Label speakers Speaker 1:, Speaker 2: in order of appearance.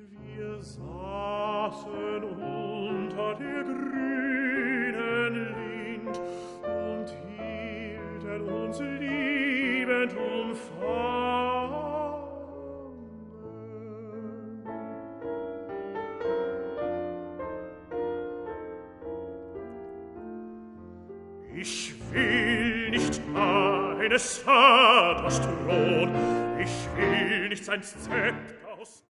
Speaker 1: Wir saßen unter der grünen Lind und hielten uns liebend umfangen. Ich will nicht eines Vaters Thron, ich will nicht sein Zepter aus